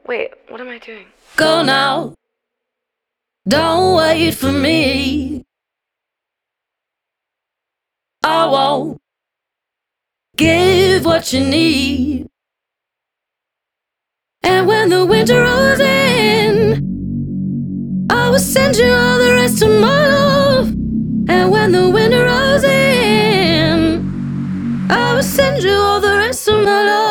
Wait, what am I doing? Go now, don't wait for me. I won't give what you need. And when the winter rolls in, I will send you all the rest of my love. And when the winter rolls in, I will send you all the rest of my love.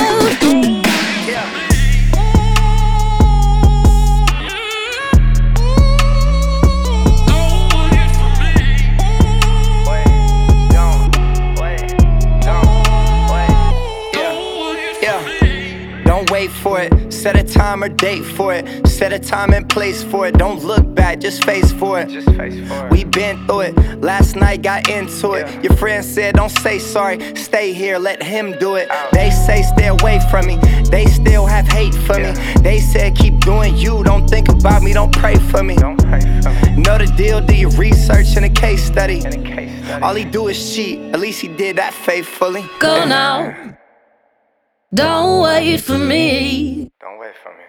Don't wait for it, set a time or date for it. Set a time and place for it. Don't look back, just face for it. We been through it, last night got into it. Your friend said don't say sorry, stay here, let him do it. They say stay away from me, they still have hate for me. They said keep doing you, don't think about me, don't pray for me. Know the deal, do your research and a case study. All he do is cheat, at least he did that faithfully. Go now, don't wait for me. Don't wait for me.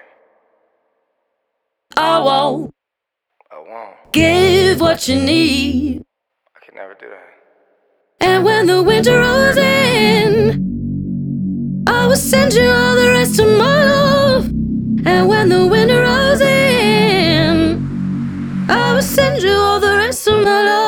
I won't I won't. give what you need. I can never do that. And when the winter rolls in, I will send you all the rest of my love. And when the winter rolls in, I will send you all the rest of my love.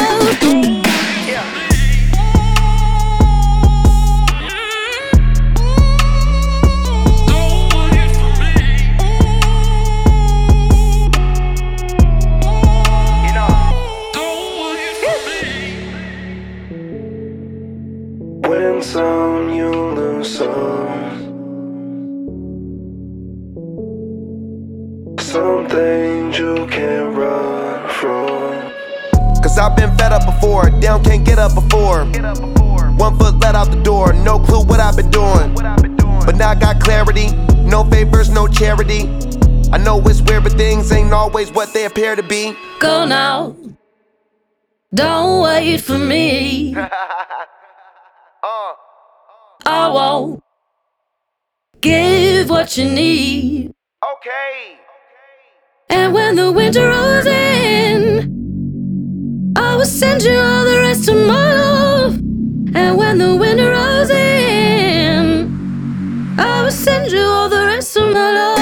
Win some, you lose some. Some things you can't run from. Cause I've been fed up before, down can't get up before. 1 foot let out the door, no clue what I've been doing. But now I got clarity, no favors, no charity. I know it's weird, but things ain't always what they appear to be. Go now, don't wait for me. I won't give what you need. Okay. And when the winter rolls in, I will send you all the rest of my love. And when the winter rolls in, I will send you all the rest of my love.